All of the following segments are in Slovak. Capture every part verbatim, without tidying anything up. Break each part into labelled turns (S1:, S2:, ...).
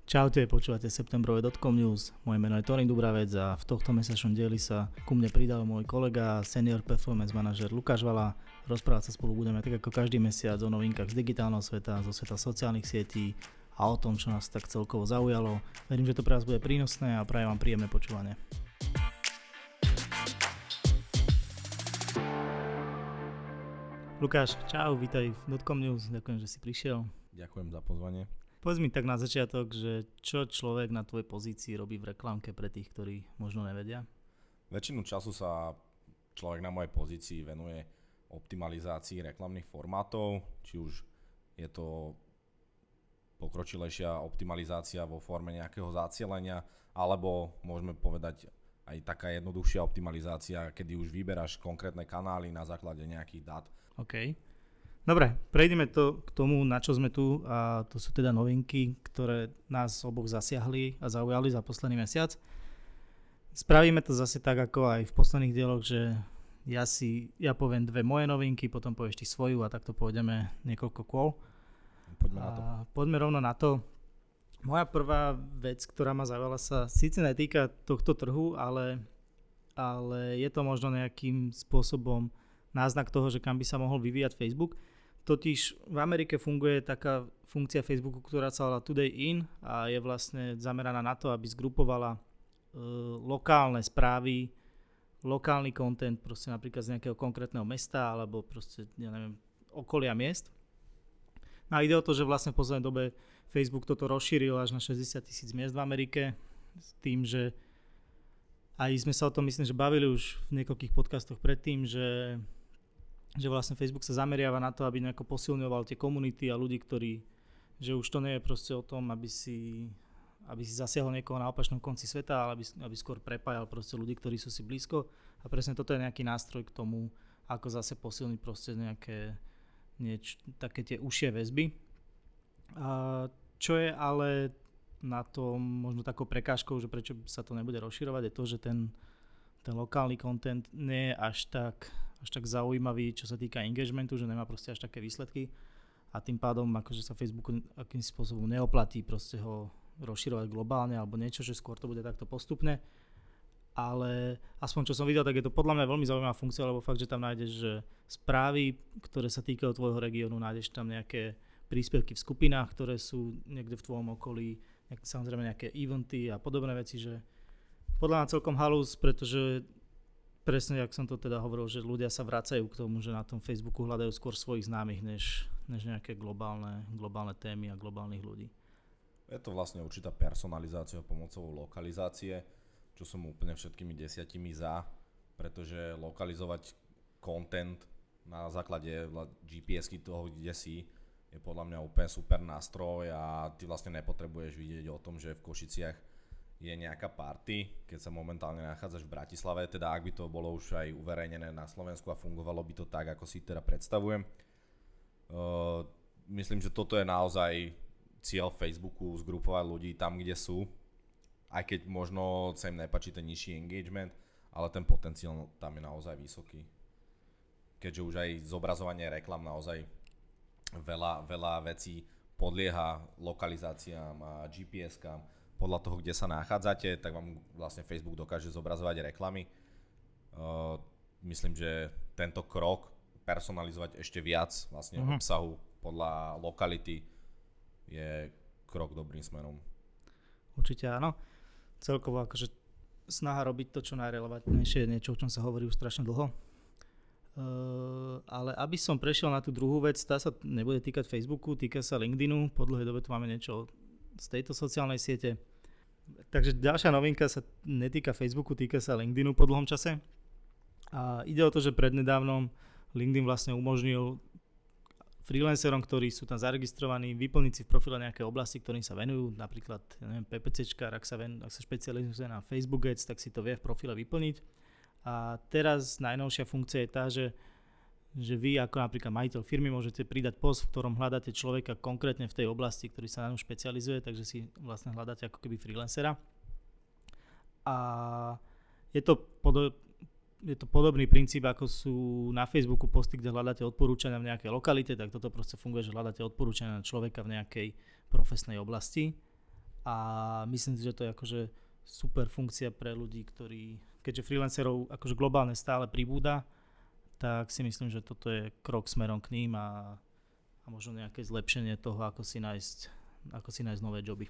S1: Čaute, počúvate septembrové bodka com news. Moje meno je Torin Dubravec a v tohto mesačnom dieli sa ku mne pridal môj kolega, senior performance manažer Lukáš Vala. Rozprávať sa spolu budeme tak ako každý mesiac o novinkách z digitálneho sveta, zo sveta sociálnych sietí a o tom, čo nás tak celkovo zaujalo. Verím, že to pre vás bude prínosné a prajem vám príjemné počúvanie. Lukáš, čau, vítaj v bodka com news, ďakujem, že si prišiel.
S2: Ďakujem za pozvanie.
S1: Povedz mi tak na začiatok, že čo človek na tvojej pozícii robí v reklamke pre tých, ktorí možno nevedia?
S2: Väčšinu času sa človek na mojej pozícii venuje optimalizácii reklamných formátov, či už je to pokročilejšia optimalizácia vo forme nejakého zacielenia, alebo môžeme povedať aj taká jednoduchšia optimalizácia, kedy už vyberáš konkrétne kanály na základe nejakých dát.
S1: OK. Dobre, prejdeme to k tomu, na čo sme tu, a to sú teda novinky, ktoré nás oboch zasiahli a zaujali za posledný mesiac. Spravíme to zase tak, ako aj v posledných dieloch, že ja si, ja poviem dve moje novinky, potom povieš ty svoju a takto pôjdeme niekoľko kôl.
S2: Poďme na to.
S1: A poďme rovno na to. Moja prvá vec, ktorá ma zaujala, sa síce netýka tohto trhu, ale, ale je to možno nejakým spôsobom náznak toho, že kam by sa mohol vyvíjať Facebook. Totiž v Amerike funguje taká funkcia Facebooku, ktorá sa volá Today In a je vlastne zameraná na to, aby zgrupovala e, lokálne správy, lokálny content, proste napríklad z nejakého konkrétneho mesta alebo proste, ja neviem, okolia miest. No a ide o to, že vlastne v poslednej dobe Facebook toto rozšíril až na šesťdesiat tisíc miest v Amerike s tým, že aj sme sa o tom myslím, že bavili už v niekoľkých podcastoch predtým, že že vlastne Facebook sa zameriava na to, aby nejako posilňoval tie komunity a ľudí, ktorí, že už to nie je proste o tom, aby si, aby si zasiahol niekoho na opačnom konci sveta, ale aby, aby skôr prepájal proste ľudí, ktorí sú si blízko, a presne toto je nejaký nástroj k tomu, ako zase posilniť proste nejaké nieč, také tie užšie väzby. A čo je ale na to možno takou prekážkou, že prečo sa to nebude rozširovať, je to, že ten, ten lokálny content nie je až tak až tak zaujímavý, čo sa týka engagementu, že nemá proste až také výsledky a tým pádom akože sa Facebooku akým spôsobom neoplatí proste ho rozširovať globálne alebo niečo, že skôr to bude takto postupne, ale aspoň čo som videl, tak je to podľa mňa veľmi zaujímavá funkcia, lebo fakt, že tam nájdeš že správy, ktoré sa týkajú tvojho regiónu, nájdeš tam nejaké príspevky v skupinách, ktoré sú niekde v tvojom okolí, nejak, samozrejme nejaké eventy a podobné veci, že podľa mňa celkom halus, pretože presne, jak som to teda hovoril, že ľudia sa vracajú k tomu, že na tom Facebooku hľadajú skôr svojich známych, než, než nejaké globálne, globálne témy a globálnych ľudí.
S2: Je to vlastne určitá personalizácia pomocou lokalizácie, čo som úplne všetkými desiatimi za, pretože lokalizovať content na základe G P S-ky toho, kde si, je podľa mňa úplne super nástroj a ty vlastne nepotrebuješ vidieť o tom, že v Košiciach je nejaká party, keď sa momentálne nachádzaš v Bratislave, teda ak by to bolo už aj uverejnené na Slovensku a fungovalo by to tak, ako si teda predstavujem. Uh, myslím, že toto je naozaj cieľ Facebooku, zgrupovať ľudí tam, kde sú, aj keď možno sa im nepáči ten nižší engagement, ale ten potenciál tam je naozaj vysoký. Keďže už aj zobrazovanie reklam naozaj veľa, veľa vecí podlieha lokalizáciám a G P S-kám, podľa toho, kde sa nachádzate, tak vám vlastne Facebook dokáže zobrazovať reklamy. Uh, myslím, že tento krok personalizovať ešte viac vlastne uh-huh. obsahu podľa lokality je krok dobrým smerom.
S1: Určite áno. Celkovo akože snaha robiť to, čo najrelevantnejšie je niečo, o čom sa hovorí už strašne dlho. Uh, ale aby som prešiel na tú druhú vec, tá sa nebude týkať Facebooku, týka sa LinkedInu. Po dlhej dobe tu máme niečo z tejto sociálnej siete. Takže ďalšia novinka sa netýka Facebooku, týka sa LinkedInu po dlhom čase. A ide o to, že prednedávnom LinkedIn vlastne umožnil freelancerom, ktorí sú tam zaregistrovaní, vyplniť si v profile nejaké oblasti, ktorým sa venujú, napríklad ja neviem, PPCčkár, ak sa, ven, ak sa špecializuje na Facebook Ads, tak si to vie v profile vyplniť. A teraz najnovšia funkcia je tá, že že vy ako napríklad majiteľ firmy môžete pridať post, v ktorom hľadáte človeka konkrétne v tej oblasti, ktorý sa na ňu špecializuje, takže si vlastne hľadáte ako keby freelancera. A je to, podo- je to podobný princíp, ako sú na Facebooku posty, kde hľadáte odporúčania v nejakej lokalite, tak toto proste funguje, že hľadáte odporúčania na človeka v nejakej profesnej oblasti. a myslím si, že to je akože super funkcia pre ľudí, ktorí, keďže freelancerov akože globálne stále pribúda, tak si myslím, že toto je krok smerom k ním a, a možno nejaké zlepšenie toho, ako si nájsť, ako si nájsť nové joby.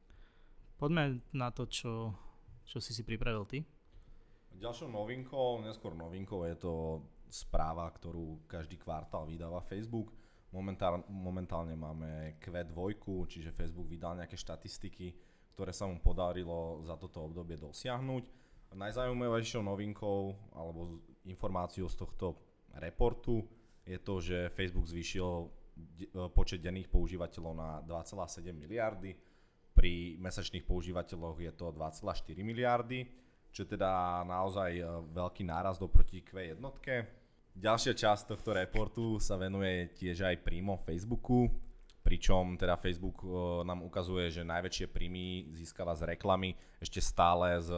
S1: Poďme na to, čo, čo si si pripravil ty.
S2: Ďalšou novinkou, neskôr novinkou je to správa, ktorú každý kvartál vydáva Facebook. Momentál, momentálne máme kvé dva, čiže Facebook vydal nejaké štatistiky, ktoré sa mu podarilo za toto obdobie dosiahnuť. Najzaujímavejšou novinkou alebo informáciou z tohto reportu je to, že Facebook zvýšil počet denných používateľov na dva celé sedem miliardy, pri mesačných používateľoch je to dva celé štyri miliardy, čo je teda naozaj veľký nárast oproti kvé jednotke. Ďalšia časť tohto reportu sa venuje tiež aj príjmom Facebooku, pričom teda Facebook nám ukazuje, že najväčšie príjmy získava z reklamy ešte stále z,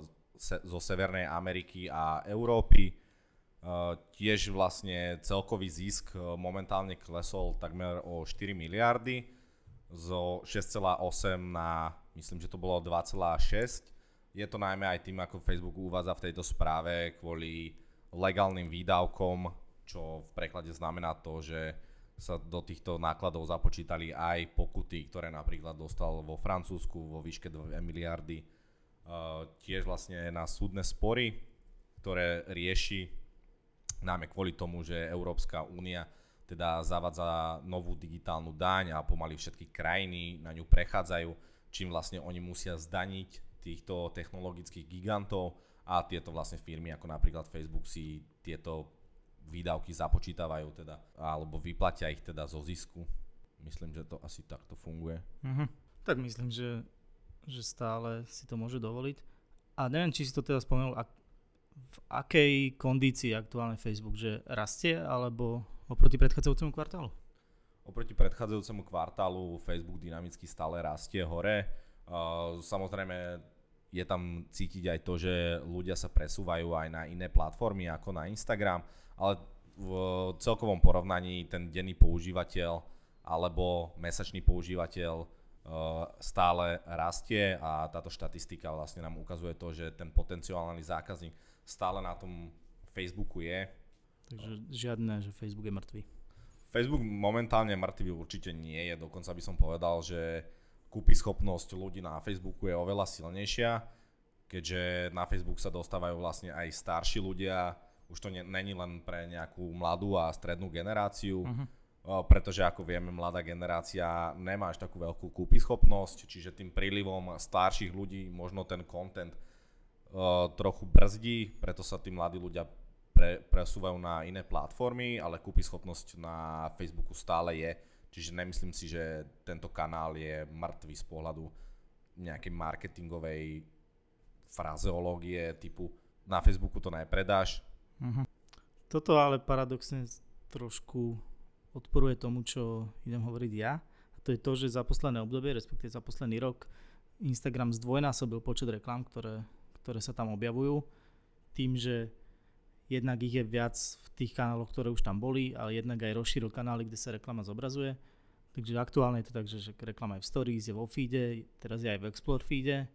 S2: zo Severnej Ameriky a Európy. Tiež vlastne celkový zisk momentálne klesol takmer o štyri miliardy zo šesť celé osem na, myslím, že to bolo dva celé šesť. Je to najmä aj tým, ako Facebook uvádza v tejto správe, kvôli legálnym výdavkom, čo v preklade znamená to, že sa do týchto nákladov započítali aj pokuty, ktoré napríklad dostal vo Francúzsku vo výške dve miliardy. Uh, tiež vlastne na súdne spory, ktoré rieši najmä kvôli tomu, že Európska únia teda zavádza novú digitálnu daň a pomaly všetky krajiny na ňu prechádzajú, čím vlastne oni musia zdaniť týchto technologických gigantov a tieto vlastne firmy ako napríklad Facebook si tieto výdavky započítavajú teda, alebo vyplatia ich teda zo zisku. Myslím, že to asi takto funguje.
S1: Mhm. Tak myslím, že, že stále si to môže dovoliť. A neviem, či si to teda spomenul, ak, v akej kondícii aktuálne Facebook, že rastie alebo oproti predchádzajúcemu kvartálu?
S2: Oproti predchádzajúcemu kvartálu Facebook dynamicky stále rastie hore. Uh, samozrejme je tam cítiť aj to, že ľudia sa presúvajú aj na iné platformy ako na Instagram, ale v celkovom porovnaní ten denný používateľ alebo mesačný používateľ stále rastie a táto štatistika vlastne nám ukazuje to, že ten potenciálny zákazník stále na tom Facebooku je.
S1: Takže žiadne, že Facebook je mŕtvý.
S2: Facebook momentálne mŕtvý určite nie je, dokonca by som povedal, že kúpyschopnosť ľudí na Facebooku je oveľa silnejšia, keďže na Facebook sa dostávajú vlastne aj starší ľudia, už to není len pre nejakú mladú a strednú generáciu, uh-huh. pretože ako vieme, mladá generácia nemá až takú veľkú kúpyschopnosť, čiže tým prílivom starších ľudí možno ten content uh, trochu brzdí, preto sa tí mladí ľudia pre, presúvajú na iné platformy, ale kúpyschopnosť na Facebooku stále je. Čiže nemyslím si, že tento kanál je mŕtvý z pohľadu nejakej marketingovej frazeológie typu na Facebooku to nepredáš.
S1: Uh-huh. Toto ale paradoxne trošku odporuje tomu, čo idem hovoriť ja. A to je to, že za posledné obdobie, respektíve za posledný rok, Instagram zdvojnásobil počet reklám, ktoré, ktoré sa tam objavujú. Tým, že jednak ich je viac v tých kanáloch, ktoré už tam boli, ale jednak aj rozšíril kanály, kde sa reklama zobrazuje. Takže aktuálne je to tak, že reklama je v Stories, je vo feede, teraz je aj v Explore feede.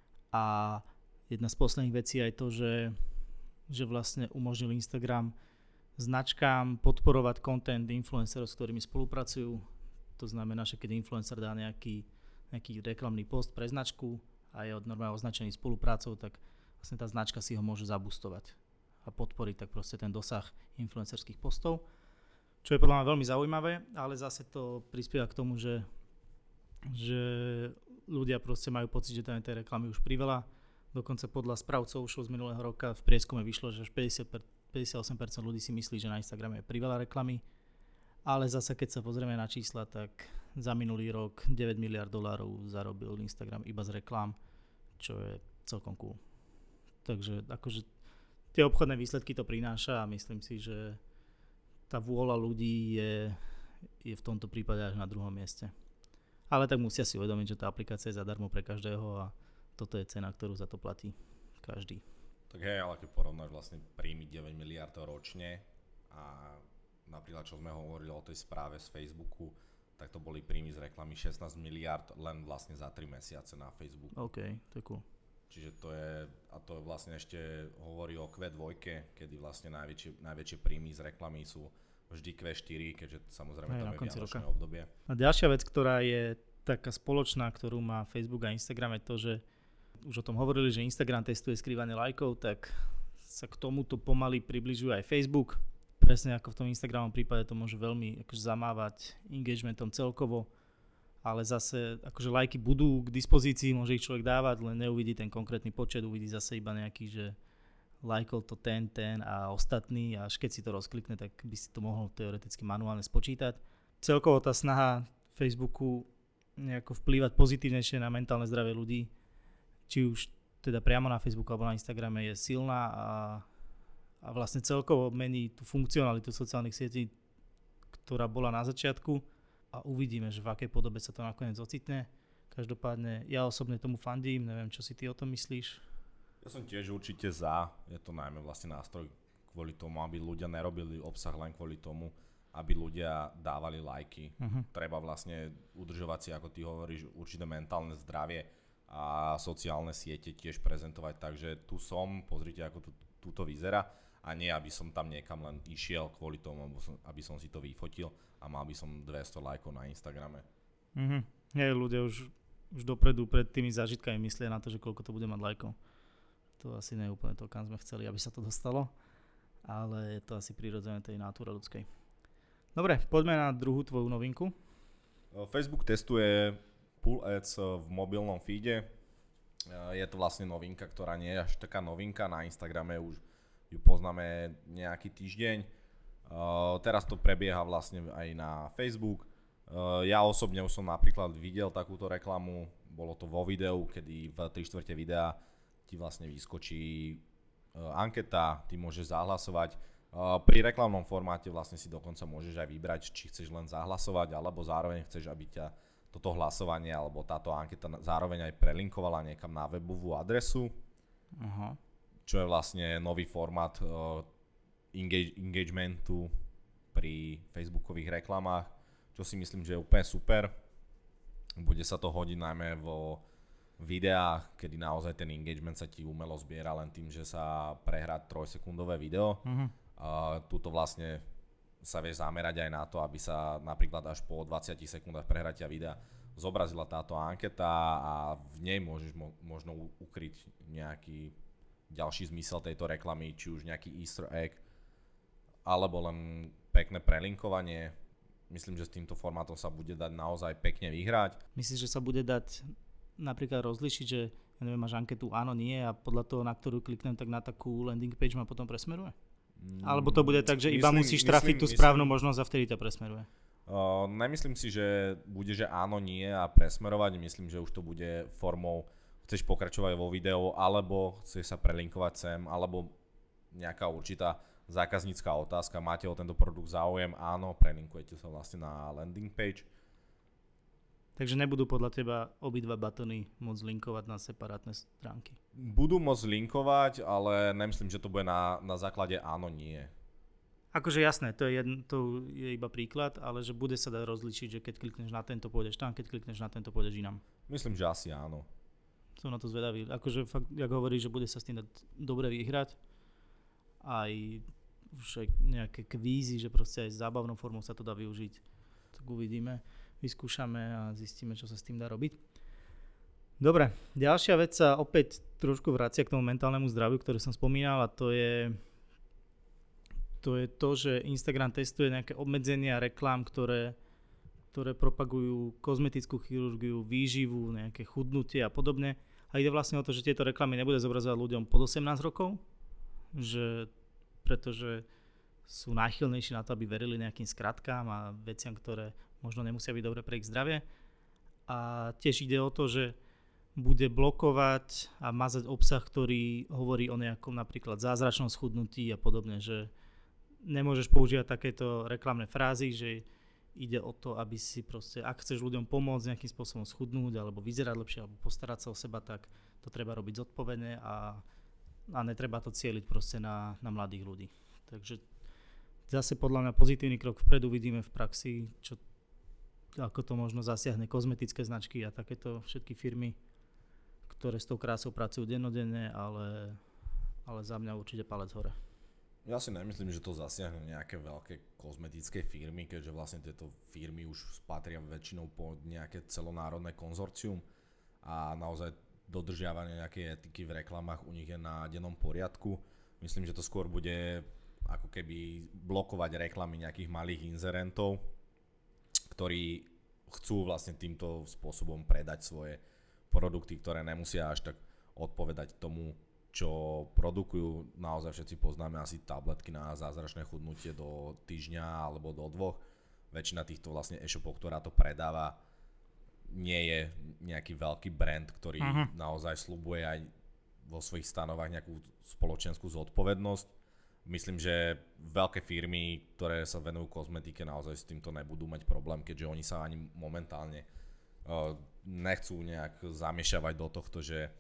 S1: A jedna z posledných vecí je aj to, že, že vlastne umožnil Instagram značkám podporovať content influencerov, s ktorými spolupracujú. To znamená, že keď influencer dá nejaký, nejaký reklamný post pre značku a je normálne označený spoluprácou, tak vlastne tá značka si ho môže zabustovať a podporiť tak proste ten dosah influencerských postov, čo je podľa mňa veľmi zaujímavé, ale zase to prispieva k tomu, že, že ľudia proste majú pocit, že tam tej reklamy už priveľa. Dokonca podľa správ Social z minulého roka v prieskume vyšlo, že až päťdesiatosem percent ľudí si myslí, že na Instagrame je priveľa reklamy, ale zase keď sa pozrieme na čísla, tak za minulý rok deväť miliárd dolárov zarobil Instagram iba z reklám, čo je celkom cool. Takže akože tie obchodné výsledky to prináša a myslím si, že tá vôľa ľudí je, je v tomto prípade až na druhom mieste. Ale tak musia si uvedomiť, že tá aplikácia je zadarmo pre každého a toto je cena, ktorú za to platí každý.
S2: Tak hej, ale keď porovnáš vlastne príjmy deväť miliárd ročne a napríklad čo sme hovorili o tej správe z Facebooku, tak to boli príjmy z reklamy šestnásť miliárd len vlastne za tri mesiace na Facebooku.
S1: OK, to je cool.
S2: Čiže to je, a to vlastne ešte hovorí o kvé dva, kedy vlastne najväčšie, najväčšie príjmy z reklamy sú vždy kvé štyri, keďže samozrejme
S1: aj
S2: tam je vianočné obdobie.
S1: A ďalšia vec, ktorá je taká spoločná, ktorú má Facebook a Instagram, je to, že už o tom hovorili, že Instagram testuje skrývanie lajkov, tak sa k tomuto pomaly približuje aj Facebook. Presne ako v tom Instagramovom prípade to môže veľmi akože zamávať engagementom celkovo, ale zase akože lajky budú k dispozícii, môže ich človek dávať, len neuvidí ten konkrétny počet, uvidí zase iba nejaký, že lajkol to ten, ten a ostatný, a až keď si to rozklikne, tak by si to mohol teoreticky manuálne spočítať. Celkovo tá snaha Facebooku nejako vplývať pozitívnejšie na mentálne zdravie ľudí, či už teda priamo na Facebooku alebo na Instagrame, je silná a a vlastne celkovo mení tú funkcionalitu sociálnych sietí, ktorá bola na začiatku, a uvidíme, že v akej podobe sa to nakoniec ocitne. Každopádne ja osobne tomu fandím, neviem, čo si ty o tom myslíš.
S2: Ja som tiež určite za, je to najmä vlastne nástroj kvôli tomu, aby ľudia nerobili obsah len kvôli tomu, aby ľudia dávali lajky. Uh-huh. Treba vlastne udržovať si, ako ty hovoríš, určité mentálne zdravie a sociálne siete tiež prezentovať, takže tu som, pozrite, ako to túto vyzerá. A nie, aby som tam niekam len išiel kvôli tomu, aby som si to vyfotil a mal by som dvesto lajkov na Instagrame.
S1: Mhm. Nie, ľudia už, už dopredu pred tými zážitkami myslia na to, že koľko to bude mať lajkov. To asi nie je úplne to, kam sme chceli, aby sa to dostalo, ale je to asi prirodzené tej náture ľudskej. Dobre, poďme na druhú tvoju novinku.
S2: Facebook testuje Pull Ads v mobilnom feede. Je to vlastne novinka, ktorá nie je až taká novinka. Na Instagrame už ju poznáme nejaký týždeň. Uh, teraz to prebieha vlastne aj na Facebook. Uh, ja osobne už som napríklad videl takúto reklamu. Bolo to vo videu, kedy v tri štvrte videa ti vlastne vyskočí uh, anketa, ty môžeš zahlasovať. Uh, pri reklamnom formáte vlastne si dokonca môžeš aj vybrať, či chceš len zahlasovať, alebo zároveň chceš, aby ťa toto hlasovanie alebo táto anketa zároveň aj prelinkovala niekam na webovú adresu.
S1: Aha.
S2: Čo je vlastne nový formát uh, engage, engagementu pri facebookových reklamách, čo si myslím, že je úplne super. Bude sa to hodiť najmä vo videách, kedy naozaj ten engagement sa ti umelo zbiera len tým, že sa prehrá trojsekundové video. Uh-huh. Uh, tuto vlastne sa vieš zamerať aj na to, aby sa napríklad až po dvadsiatich sekundách prehratia videa zobrazila táto anketa a v nej môžeš mo- možno ukryť nejaký ďalší zmysel tejto reklamy, či už nejaký easter egg, alebo len pekné prelinkovanie. Myslím, že s týmto formátom sa bude dať naozaj pekne vyhrať.
S1: Myslíš, že sa bude dať napríklad rozlišiť, že ja neviem, máš anketu áno, nie a podľa toho, na ktorú kliknem, tak na takú landing page ma potom presmeruje? Mm, Alebo to bude tak, že iba myslím, musíš trafiť myslím, tú správnu myslím, možnosť a vtedy ťa presmeruje?
S2: Uh, nemyslím si, že bude, že áno, nie a presmerovať. Myslím, že už to bude formou chceš pokračovať vo videu, alebo chceš sa prelinkovať sem, alebo nejaká určitá zákaznícka otázka, máte o tento produkt záujem, áno, prelinkujete sa vlastne na landing page.
S1: Takže nebudú podľa teba obidva batony môcť linkovať na separátne stránky?
S2: Budú môcť linkovať, ale nemyslím, že to bude na, na základe áno, nie.
S1: Akože jasné, to je, jedn, to je iba príklad, ale že bude sa dať rozlišiť, že keď klikneš na tento, pôjdeš tam, keď klikneš na tento, pôjdeš inám.
S2: Myslím, že asi áno.
S1: Som na to zvedavý. Akože fakt, jak hovoríš, že bude sa s tým dať dobre vyhrať. Aj už aj nejaké kvízy, že proste aj zábavnou formou sa to dá využiť. Tak uvidíme, vyskúšame a zistíme, čo sa s tým dá robiť. Dobre, ďalšia vec sa opäť trošku vracia k tomu mentálnemu zdraviu, ktoré som spomínal, a to je to, je to že Instagram testuje nejaké obmedzenia reklám, ktoré ktoré propagujú kozmetickú chirurgiu, výživu, nejaké chudnutie a podobne. A ide vlastne o to, že tieto reklamy nebude zobrazovať ľuďom pod osemnásť rokov, že, pretože sú náchylnejší na to, aby verili nejakým skratkám a veciam, ktoré možno nemusia byť dobre pre ich zdravie. A tiež ide o to, že bude blokovať a mazať obsah, ktorý hovorí o nejakom napríklad zázračnom schudnutí a podobne, že nemôžeš používať takéto reklamné frázy, že ide o to, aby si proste, ak chceš ľuďom pomôcť nejakým spôsobom schudnúť alebo vyzerať lepšie alebo postarať sa o seba, tak to treba robiť zodpovedne a, a netreba to cieliť proste na, na mladých ľudí. Takže zase podľa mňa pozitívny krok vpred, uvidíme v praxi, čo ako to možno zasiahne kozmetické značky a takéto všetky firmy, ktoré s tou krásou pracujú dennodenne, ale, ale za mňa určite palec hore.
S2: Ja si nemyslím, že to zasiahne nejaké veľké kozmetické firmy, keďže vlastne tieto firmy už patria väčšinou po nejaké celonárodné konzorcium a naozaj dodržiavanie nejakej etiky v reklamách u nich je na dennom poriadku. Myslím, že to skôr bude ako keby blokovať reklamy nejakých malých inzerentov, ktorí chcú vlastne týmto spôsobom predať svoje produkty, ktoré nemusia až tak odpovedať tomu, čo produkujú. Naozaj všetci poznáme asi tabletky na zázračné chudnutie do týždňa alebo do dvoch. Väčšina týchto vlastne e-shopov, ktorá to predáva, nie je nejaký veľký brand, ktorý uh-huh. naozaj sľubuje aj vo svojich stanovách nejakú spoločenskú zodpovednosť. Myslím, že veľké firmy, ktoré sa venujú kozmetike, naozaj s týmto nebudú mať problém, keďže oni sa ani momentálne uh, nechcú nejak zamiešavať do tohto, že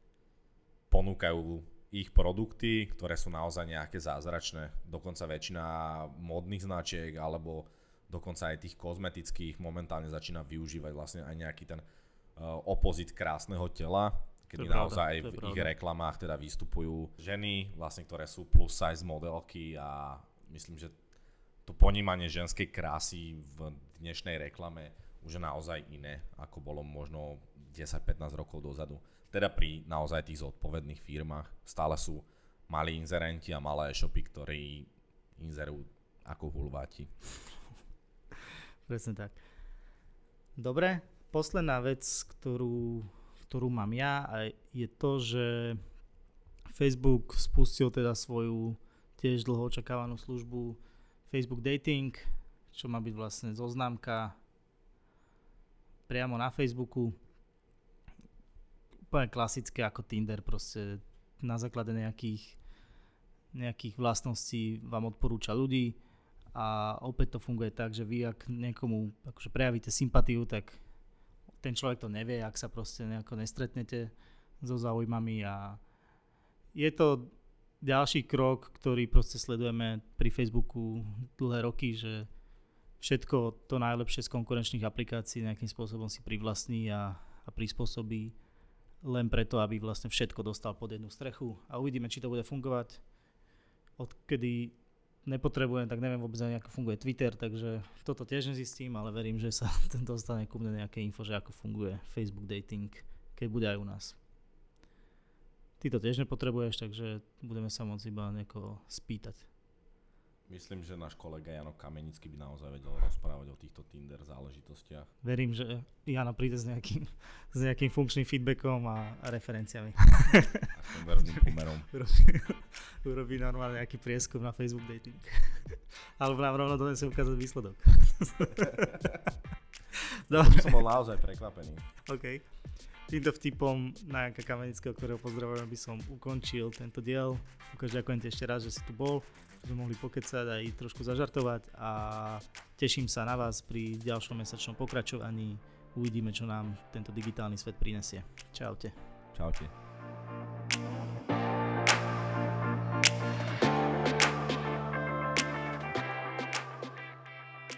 S2: ponúkajú ich produkty, ktoré sú naozaj nejaké zázračné. Dokonca väčšina módnych značiek alebo dokonca aj tých kozmetických momentálne začína využívať vlastne aj nejaký ten uh, opozit krásneho tela, kedy naozaj v ich reklamách teda vystupujú ženy, vlastne, ktoré sú plus size modelky a myslím, že to ponímanie ženskej krásy v dnešnej reklame už je naozaj iné, ako bolo možno desať pätnásť rokov dozadu. Teda pri naozaj tých zodpovedných firmách stále sú malí inzerenti a malé e-shopy, ktorí inzerujú ako hulváti.
S1: Presne tak. Dobre, posledná vec, ktorú ktorú mám ja, a je to, že Facebook spustil teda svoju tiež dlho očakávanú službu Facebook Dating, čo má byť vlastne zoznámka priamo na Facebooku. Úplne klasické ako Tinder, proste na základe nejakých, nejakých vlastností vám odporúča ľudí a opäť to funguje tak, že vy ak niekomu akože prejavíte sympatiu, tak ten človek to nevie, ak sa proste nejako nestretnete so záujmami a je to ďalší krok, ktorý proste sledujeme pri Facebooku dlhé roky, že všetko to najlepšie z konkurenčných aplikácií nejakým spôsobom si privlastní a, a prispôsobí len preto, aby vlastne všetko dostal pod jednu strechu a uvidíme, či to bude fungovať. Odkedy nepotrebujem, tak neviem vôbec ani ako funguje Twitter, takže toto tiež nezistím, ale verím, že sa dostane ku mne nejaké info, že ako funguje Facebook Dating, keď bude aj u nás. Ty to tiež nepotrebuješ, takže budeme sa môcť iba niekoho spýtať.
S2: Myslím, že náš kolega Jano Kamenický by naozaj vedel rozprávať o týchto Tinder záležitostiach.
S1: Verím, že Jano príde s nejakým, s nejakým funkčným feedbackom a, a referenciami.
S2: A konverzným pomerom.
S1: Urobí, urobí normálne nejaký prieskum na Facebook Dating. Alebo nám rovno donesie ukázať výsledok.
S2: Dobre. Som bol naozaj prekvapený.
S1: OK. Týmto vtipom na Janka Kamenického, ktorého pozdravujem, by som ukončil tento diel. Ukáž, ďakujem ti ešte raz, že si tu bol. Sme mohli pokecať aj trošku zažartovať a teším sa na vás pri ďalšom mesačnom pokračovaní. Uvidíme, čo nám tento digitálny svet prinesie. Čaute.
S2: Čaute.